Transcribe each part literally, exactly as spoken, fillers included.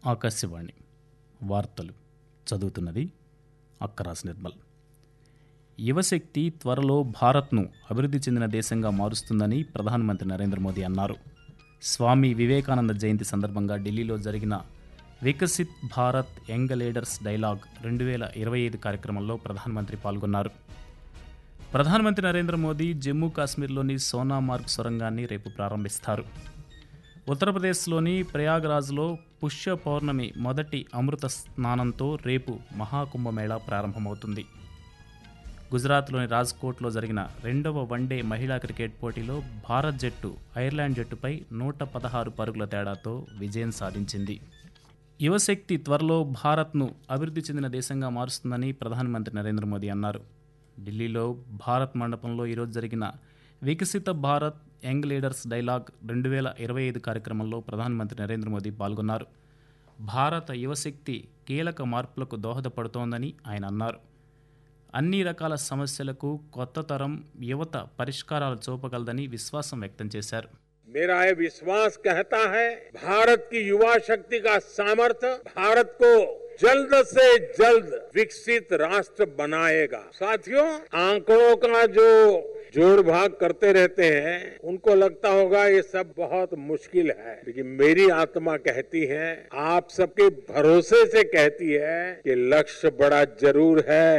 ఆకాశవాణి వార్తలు చదువుతున్నది అక్కరాస్ నిర్మల్. యువశక్తి త్వరలో భారత్ను అభివృద్ధి చెందిన దేశంగా మారుస్తుందని ప్రధానమంత్రి నరేంద్ర మోదీ అన్నారు. స్వామి వివేకానంద జయంతి సందర్భంగా ఢిల్లీలో జరిగిన Viksit Bharat young leaders dialogue రెండు వేల ఇరవై ఐదు కార్యక్రమంలో ప్రధానమంత్రి పాల్గొన్నారు. ప్రధానమంత్రి నరేంద్ర మోదీ జమ్మూ కాశ్మీర్లోని సోనామార్గ్ సొరంగాన్ని రేపు ప్రారంభిస్తారు. ఉత్తరప్రదేశ్లోని ప్రయాగ్రాజ్లో పుష్య పౌర్ణమి మొదటి అమృత స్నానంతో రేపు మహాకుంభమేళా ప్రారంభమవుతుంది. గుజరాత్లోని రాజ్కోట్లో జరిగిన రెండవ వన్డే మహిళా క్రికెట్ పోటీలో భారత్ జట్టు ఐర్లాండ్ జట్టుపై నూట పదహారు పరుగుల తేడాతో విజయం సాధించింది. యువశక్తి త్వరలో భారత్ను అభివృద్ధి చెందిన దేశంగా మారుస్తుందని ప్రధానమంత్రి నరేంద్ర మోదీ అన్నారు. ఢిల్లీలో భారత్ మండపంలో ఈరోజు జరిగిన వికసిత భారత్ యంగ్ లీడర్స్ డైలాగ్ రెండు వేల ఇరవై ఐదు కార్యక్రమంలో ప్రధానమంత్రి నరేంద్ర మోదీ పాల్గొన్నారు. భారత యువశక్తి కీలక మార్పులకు దోహదపడుతోందని ఆయన అన్నారు. అన్ని రకాల సమస్యలకు కొత్త తరం యువత పరిష్కారాలు చూపగలదని విశ్వాసం వ్యక్తం చేశారు. मेरा ये विश्वास कहता है भारत की युवा शक्ति का सामर्थ्य भारत को जल्द से जल्द विकसित राष्ट्र बनाएगा. साथियों, आंकड़ों का जो जोड़ भाग करते रहते हैं उनको लगता होगा ये सब बहुत मुश्किल है, लेकिन मेरी आत्मा कहती है, आप सबके भरोसे से कहती है कि लक्ष्य बड़ा जरूर है.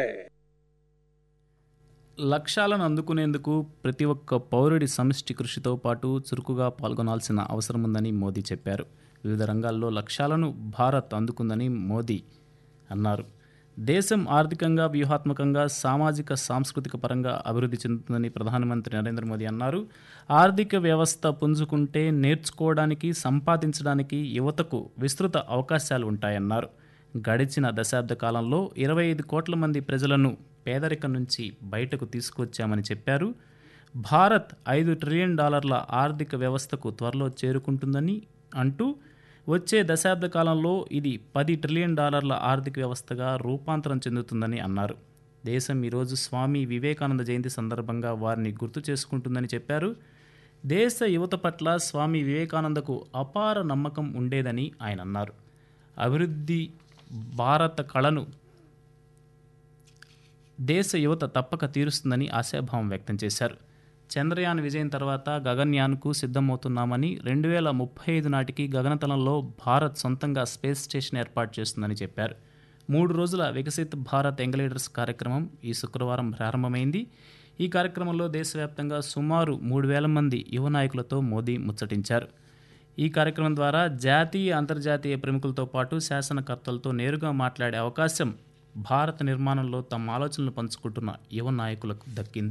లక్ష్యాలను అందుకునేందుకు ప్రతి ఒక్క పౌరుడి సమిష్టి కృషితో పాటు చురుకుగా పాల్గొనాల్సిన అవసరం ఉందని మోదీ చెప్పారు. వివిధ రంగాల్లో లక్ష్యాలను భారత్ అందుకుందని మోదీ అన్నారు. దేశం ఆర్థికంగా, వ్యూహాత్మకంగా, సామాజిక, సాంస్కృతిక పరంగా అభివృద్ధి చెందుతుందని ప్రధానమంత్రి నరేంద్ర మోదీ అన్నారు. ఆర్థిక వ్యవస్థ పుంజుకుంటే నేర్చుకోవడానికి, సంపాదించడానికి యువతకు విస్తృత అవకాశాలు ఉంటాయన్నారు. గడిచిన దశాబ్ద కాలంలో ఇరవై ఐదు కోట్ల మంది ప్రజలను పేదరికం నుంచి బయటకు తీసుకొచ్చామని చెప్పారు. భారత్ ఐదు ట్రిలియన్ డాలర్ల ఆర్థిక వ్యవస్థకు త్వరలో చేరుకుంటుందని అంటూ వచ్చే దశాబ్ద కాలంలో ఇది పది ట్రిలియన్ డాలర్ల ఆర్థిక వ్యవస్థగా రూపాంతరం చెందుతుందని అన్నారు. దేశం ఈరోజు స్వామి వివేకానంద జయంతి సందర్భంగా వారిని గుర్తు చేసుకుంటుందని చెప్పారు. దేశ యువత పట్ల స్వామి వివేకానందకు అపార నమ్మకం ఉండేదని ఆయన అన్నారు. అభివృద్ధి భారత కళను దేశ యువత తప్పక తీరుస్తుందని ఆశాభావం వ్యక్తం చేశారు. చంద్రయాన్ విజయం తర్వాత గగన్యాన్కు సిద్ధమవుతున్నామని, రెండు వేల ముప్పై ఐదు నాటికి గగనతలంలో భారత్ సొంతంగా స్పేస్ స్టేషన్ ఏర్పాటు చేస్తుందని చెప్పారు. మూడు రోజుల వికసిత్ భారత్ యంగ్ లీడర్స్ కార్యక్రమం ఈ శుక్రవారం ప్రారంభమైంది. ఈ కార్యక్రమంలో దేశవ్యాప్తంగా సుమారు మూడు వేల మంది యువ నాయకులతో మోదీ ముచ్చటించారు. ఈ కార్యక్రమం ద్వారా జాతీయ, అంతర్జాతీయ ప్రముఖులతో పాటు శాసనకర్తలతో నేరుగా మాట్లాడే అవకాశం భారత నిర్మాణంలో తమ ఆలోచనలు పంచుకుంటున్న యువ నాయకులకు దక్కింది.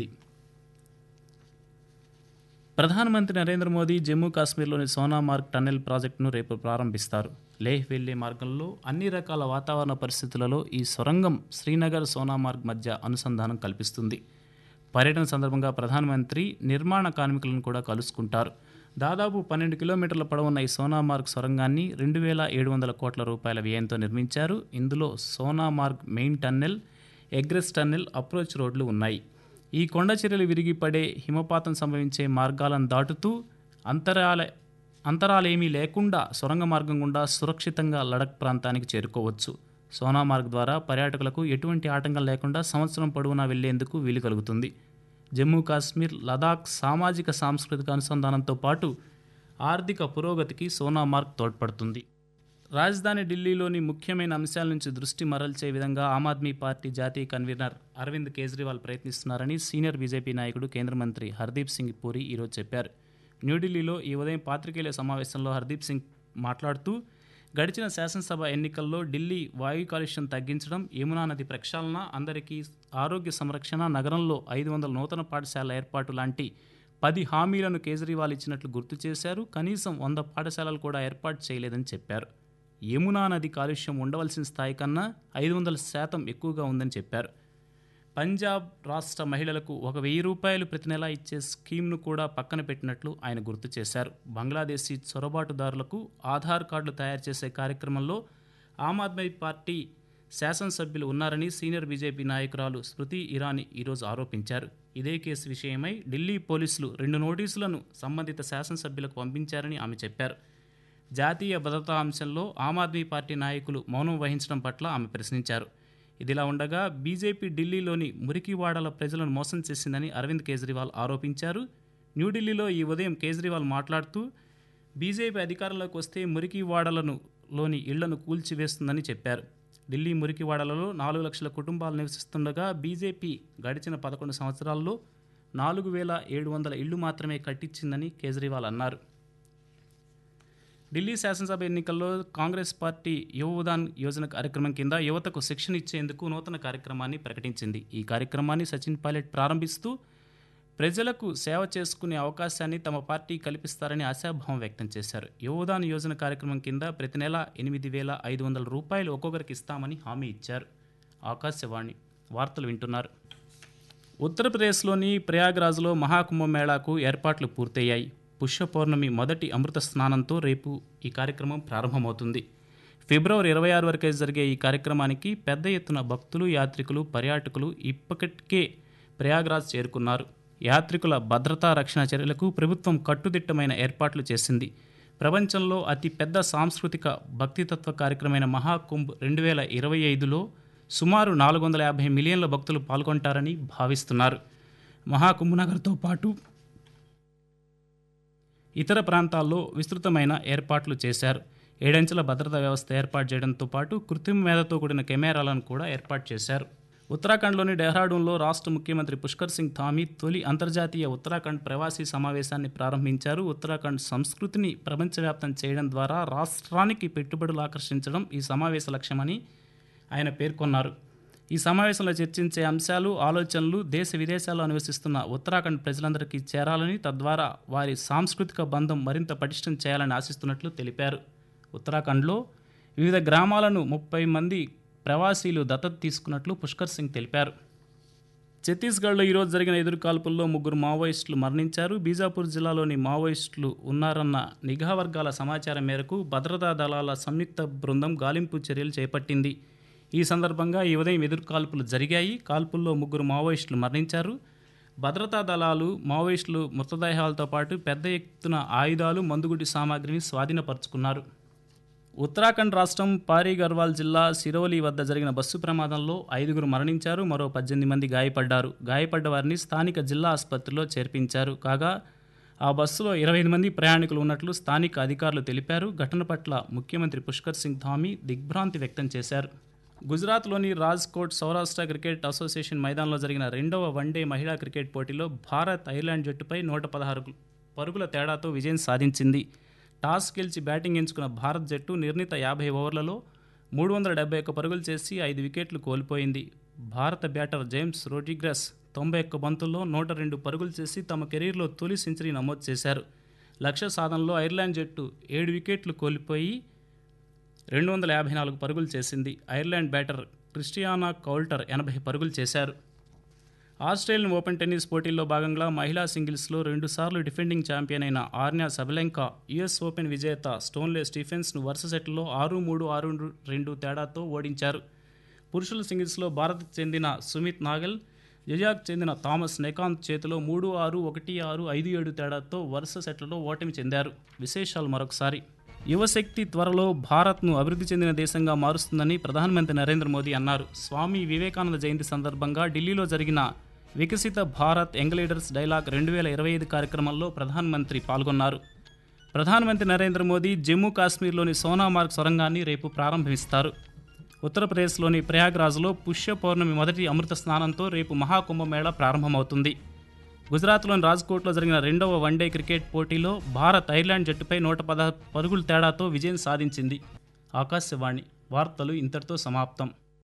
ప్రధానమంత్రి నరేంద్ర మోదీ జమ్మూ కాశ్మీర్లోని సోనామార్గ్ టన్నెల్ ప్రాజెక్టును రేపు ప్రారంభిస్తారు. లేహ్ వెళ్లే మార్గంలో అన్ని రకాల వాతావరణ పరిస్థితులలో ఈ సొరంగం శ్రీనగర్ సోనామార్గ్ మధ్య అనుసంధానం కల్పిస్తుంది. పర్యటన సందర్భంగా ప్రధానమంత్రి నిర్మాణ కార్మికులను కూడా కలుసుకుంటారు. దాదాపు పన్నెండు కిలోమీటర్ల పొడవున్న ఈ సోనామార్గ్ సొరంగాన్ని రెండు వేల ఏడు వందల కోట్ల రూపాయల వ్యయంతో నిర్మించారు. ఇందులో Sonamarg main tunnel, egress tunnel, approach రోడ్లు ఉన్నాయి. ఈ కొండ చర్యలు విరిగి పడే, హిమపాతం సంభవించే మార్గాలను దాటుతూ అంతరాల అంతరాలేమీ లేకుండా సొరంగ మార్గం గుండా సురక్షితంగా లడక్ ప్రాంతానికి చేరుకోవచ్చు. సోనామార్గ్ ద్వారా పర్యాటకులకు ఎటువంటి ఆటంకం లేకుండా సంవత్సరం పొడవునా వెళ్లేందుకు వీలు కలుగుతుంది. జమ్మూ కాశ్మీర్, లదాఖ్ సామాజిక, సాంస్కృతిక అనుసంధానంతో పాటు ఆర్థిక పురోగతికి సోనామార్గ్ తోడ్పడుతుంది. రాజధాని ఢిల్లీలోని ముఖ్యమైన అంశాల నుంచి దృష్టి మరల్చే విధంగా ఆమ్ ఆద్మీ పార్టీ జాతీయ కన్వీనర్ అరవింద్ కేజ్రీవాల్ ప్రయత్నిస్తున్నారని సీనియర్ బీజేపీ నాయకుడు, కేంద్ర మంత్రి హర్దీప్ సింగ్ పూరి ఈరోజు చెప్పారు. న్యూఢిల్లీలో ఈ ఉదయం పాత్రికేయుల సమావేశంలో హర్దీప్ సింగ్ మాట్లాడుతూ, గడిచిన శాసనసభ ఎన్నికల్లో ఢిల్లీ వాయు కాలుష్యం తగ్గించడం, యమునా నది ప్రక్షాళన, అందరికీ ఆరోగ్య సంరక్షణ, నగరంలో ఐదు వందల నూతన పాఠశాలల ఏర్పాటు లాంటి పది హామీలను కేజ్రీవాల్ ఇచ్చినట్లు గుర్తు చేశారు. కనీసం వంద పాఠశాలలు కూడా ఏర్పాటు చేయలేదని చెప్పారు. యమునా నది కాలుష్యం ఉండవలసిన స్థాయి కన్నా ఐదు వందల శాతం ఎక్కువగా ఉందని చెప్పారు. పంజాబ్ రాష్ట్ర మహిళలకు ఒక వెయ్యి రూపాయలు ప్రతి నెల ఇచ్చే స్కీమ్ను కూడా పక్కన పెట్టినట్లు ఆయన గుర్తు చేశారు. బంగ్లాదేశీ చొరబాటుదారులకు ఆధార్ కార్డులు తయారు చేసే కార్యక్రమంలో ఆమ్ ఆద్మీ పార్టీ శాసనసభ్యులు ఉన్నారని సీనియర్ బీజేపీ నాయకురాలు స్మృతి ఇరానీ ఈరోజు ఆరోపించారు. ఇదే కేసు విషయమై ఢిల్లీ పోలీసులు రెండు నోటీసులను సంబంధిత శాసనసభ్యులకు పంపించారని ఆమె చెప్పారు. జాతీయ భద్రతా అంశంలో ఆమ్ ఆద్మీ పార్టీ నాయకులు మౌనం వహించడం పట్ల ఆమె ప్రశ్నించారు. ఇదిలా ఉండగా బీజేపీ ఢిల్లీలోని మురికివాడల ప్రజలను మోసం చేసిందని అరవింద్ కేజ్రీవాల్ ఆరోపించారు. న్యూఢిల్లీలో ఈ ఉదయం కేజ్రీవాల్ మాట్లాడుతూ బీజేపీ అధికారంలోకి వస్తే మురికివాడలను లోని ఇళ్లను కూల్చివేస్తుందని చెప్పారు. ఢిల్లీ మురికివాడలలో నాలుగు లక్షల కుటుంబాలు నివసిస్తుండగా బీజేపీ గడిచిన పదకొండు సంవత్సరాల్లో నాలుగు వేల ఏడు వందల ఇళ్లు మాత్రమే కట్టించిందని కేజ్రీవాల్ అన్నారు. ఢిల్లీ శాసనసభ ఎన్నికల్లో కాంగ్రెస్ పార్టీ యువ ఉదాన్ యోజన కార్యక్రమం కింద యువతకు శిక్షణ ఇచ్చేందుకు నూతన కార్యక్రమాన్ని ప్రకటించింది. ఈ కార్యక్రమాన్ని సచిన్ పైలట్ ప్రారంభిస్తూ ప్రజలకు సేవ చేసుకునే అవకాశాన్ని తమ పార్టీ కల్పిస్తారని ఆశాభావం వ్యక్తం చేశారు. యువ ఉదాన్ యోజన కార్యక్రమం కింద ప్రతి నెల ఎనిమిది వేల ఐదు వందల రూపాయలు ఒక్కొక్కరికి ఇస్తామని హామీ ఇచ్చారు. ఆకాశవాణి వార్తలు వింటున్నారు. ఉత్తరప్రదేశ్లోని ప్రయాగ్రాజ్లో మహాకుంభమేళాకు ఏర్పాట్లు పూర్తయ్యాయి. పుష్య పౌర్ణమి మొదటి అమృత స్నానంతో రేపు ఈ కార్యక్రమం ప్రారంభమవుతుంది. ఫిబ్రవరి ఇరవై ఆరు వరకే జరిగే ఈ కార్యక్రమానికి పెద్ద ఎత్తున భక్తులు, యాత్రికులు, పర్యాటకులు ఇప్పటికే ప్రయాగ్రాజ్ చేరుకున్నారు. యాత్రికుల భద్రతా రక్షణ చర్యలకు ప్రభుత్వం కట్టుదిట్టమైన ఏర్పాట్లు చేసింది. ప్రపంచంలో అతి పెద్ద సాంస్కృతిక భక్తితత్వ కార్యక్రమమైన మహాకుంభ్ రెండు వేల ఇరవై ఐదులో సుమారు నాలుగు వందల యాభై మిలియన్ల భక్తులు పాల్గొంటారని భావిస్తున్నారు. మహాకుంభనగర్తో పాటు ఇతర ప్రాంతాల్లో విస్తృతమైన ఏర్పాట్లు చేశారు. ఏడంచెల భద్రతా వ్యవస్థ ఏర్పాటు చేయడంతో పాటు కృత్రిమ మేధతో కూడిన కెమెరాలను కూడా ఏర్పాటు చేశారు. ఉత్తరాఖండ్లోని డెహ్రాడూన్లో రాష్ట్ర ముఖ్యమంత్రి పుష్కర్ సింగ్ ధామీ తొలి అంతర్జాతీయ ఉత్తరాఖండ్ ప్రవాసీ సమావేశాన్ని ప్రారంభించారు. ఉత్తరాఖండ్ సంస్కృతిని ప్రపంచవ్యాప్తం చేయడం ద్వారా రాష్ట్రానికి పెట్టుబడులు ఆకర్షించడం ఈ సమావేశ లక్ష్యమని ఆయన పేర్కొన్నారు. ఈ సమావేశంలో చర్చించే అంశాలు, ఆలోచనలు దేశ విదేశాల్లో నివసిస్తున్న ఉత్తరాఖండ్ ప్రజలందరికీ చేరాలని, తద్వారా వారి సాంస్కృతిక బంధం మరింత పటిష్టం చేయాలని ఆశిస్తున్నట్లు తెలిపారు. ఉత్తరాఖండ్లో వివిధ గ్రామాలను ముప్పై మంది ప్రవాసీలు దత్తత తీసుకున్నట్లు పుష్కర్ సింగ్ తెలిపారు. ఛత్తీస్గఢ్లో ఈరోజు జరిగిన ఎదురుకాల్పుల్లో ముగ్గురు మావోయిస్టులు మరణించారు. బీజాపూర్ జిల్లాలోని మావోయిస్టులు ఉన్నారన్న నిఘా వర్గాల సమాచారం మేరకు భద్రతా దళాల సంయుక్త బృందం గాలింపు చర్యలు చేపట్టింది. ఈ సందర్భంగా ఈ ఉదయం ఎదురుకాల్పులు జరిగాయి. కాల్పుల్లో ముగ్గురు మావోయిస్టులు మరణించారు. భద్రతా దళాలు మావోయిస్టులు మృతదేహాలతో పాటు పెద్ద ఎత్తున ఆయుధాలు, మందుగుడ్డి సామాగ్రిని స్వాధీనపరుచుకున్నారు. ఉత్తరాఖండ్ రాష్ట్రం పారీ గర్వాల్ జిల్లా సిరోలి వద్ద జరిగిన బస్సు ప్రమాదంలో ఐదుగురు మరణించారు. మరో పద్దెనిమిది మంది గాయపడ్డారు. గాయపడ్డ వారిని స్థానిక జిల్లా ఆసుపత్రిలో చేర్పించారు. కాగా ఆ బస్సులో ఇరవై ఐదు మంది ప్రయాణికులు ఉన్నట్లు స్థానిక అధికారులు తెలిపారు. ఘటన పట్ల ముఖ్యమంత్రి పుష్కర్ సింగ్ ధామీ దిగ్భ్రాంతి వ్యక్తం చేశారు. గుజరాత్లోని రాజ్కోట్ సౌరాష్ట్ర క్రికెట్ అసోసియేషన్ మైదానంలో జరిగిన రెండవ వన్డే మహిళా క్రికెట్ పోటీలో భారత్ ఐర్లాండ్ జట్టుపై నూట పదహారు పరుగుల తేడాతో విజయం సాధించింది. టాస్ గెలిచి బ్యాటింగ్ ఎంచుకున్న భారత్ జట్టు నిర్ణీత యాభై ఓవర్లలో మూడు వందల డెబ్బై ఒక్క పరుగులు చేసి ఐదు వికెట్లు కోల్పోయింది. భారత బ్యాటర్ జేమ్స్ రోడ్రిగస్ తొంభై ఒక్క బంతుల్లో నూట రెండు పరుగులు చేసి తమ కెరీర్లో తొలి సెంచరీ నమోదు చేశారు. లక్ష్య సాధనలో ఐర్లాండ్ జట్టు ఏడు వికెట్లు కోల్పోయి రెండు వందల యాభై నాలుగు పరుగులు చేసింది. ఐర్లాండ్ బ్యాటర్ క్రిస్టియానా కౌల్టర్ ఎనభై పరుగులు చేశారు. ఆస్ట్రేలియన్ ఓపెన్ టెన్నిస్ పోటీల్లో భాగంగా మహిళా సింగిల్స్లో రెండుసార్లు డిఫెండింగ్ ఛాంపియన్ అయిన ఆర్నా సబలెంకా యుఎస్ ఓపెన్ విజేత స్టోన్లే స్టీఫెన్స్ను వరుస సెట్లో ఆరు మూడు ఆరు రెండు తేడాతో ఓడించారు. పురుషుల సింగిల్స్లో భారత్కు చెందిన సుమిత్ నాగల్, జయాకు చెందిన థామస్ నెకాంత్ చేతిలో మూడు ఆరు ఒకటి ఆరు ఐదు ఏడు తేడాతో వరుస సెట్లలో ఓటమి చెందారు. విశేషాలు మరొకసారి. యువశక్తి త్వరలో భారత్ను అభివృద్ధి చెందిన దేశంగా మారుస్తుందని ప్రధానమంత్రి నరేంద్ర మోదీ అన్నారు. స్వామి వివేకానంద జయంతి సందర్భంగా ఢిల్లీలో జరిగిన వికసిత భారత్ యంగ్ లీడర్స్ డైలాగ్ రెండు వేల ఇరవై ఐదు కార్యక్రమంలో ప్రధానమంత్రి పాల్గొన్నారు. ప్రధానమంత్రి నరేంద్ర మోదీ జమ్మూ కాశ్మీర్లోని సోనామార్గ్ సొరంగాన్ని రేపు ప్రారంభిస్తారు. ఉత్తరప్రదేశ్లోని ప్రయాగ్రాజ్లో పుష్య పౌర్ణమి మొదటి అమృత స్నానంతో రేపు మహాకుంభమేళా ప్రారంభమవుతుంది. గుజరాత్లోని రాజ్కోట్లో జరిగిన రెండవ వన్డే క్రికెట్ పోటీలో భారత్ ఐర్లాండ్ జట్టుపై నూట పదహారు పరుగుల తేడాతో విజయం సాధించింది. ఆకాశవాణి వార్తలు ఇంతటితో సమాప్తం.